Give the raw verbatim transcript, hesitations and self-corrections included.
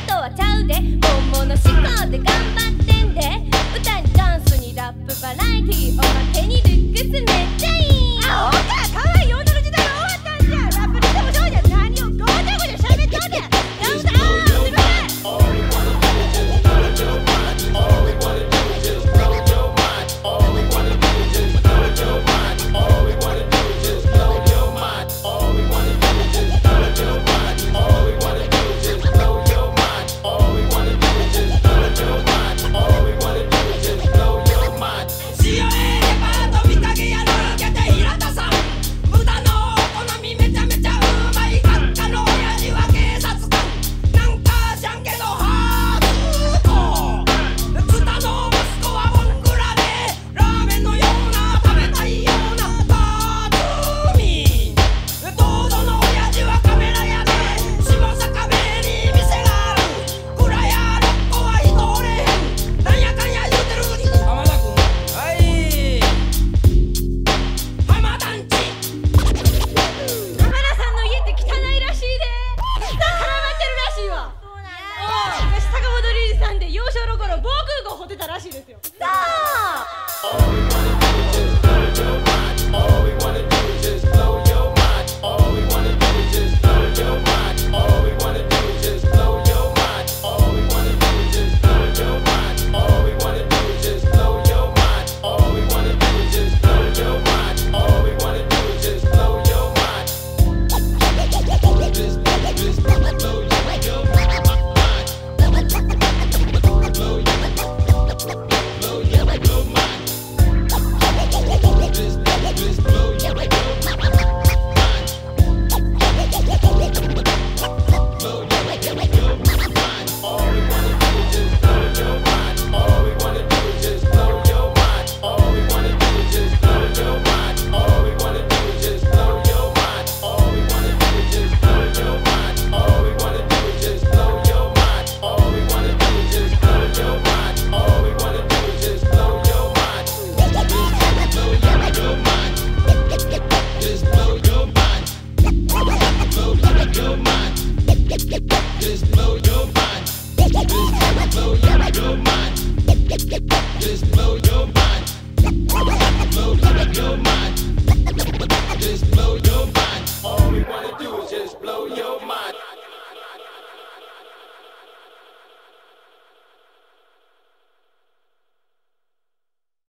とはちゃうで本物志向で頑張ってんで歌にダンスにラップバラエティおまけにルックスめっちゃいいあほかかわいい女の時代は終わったんじゃラップにしてもそうじゃ何をごちゃごちゃしゃべっとんねんダウンタウンすいません All we wanna do is just blow your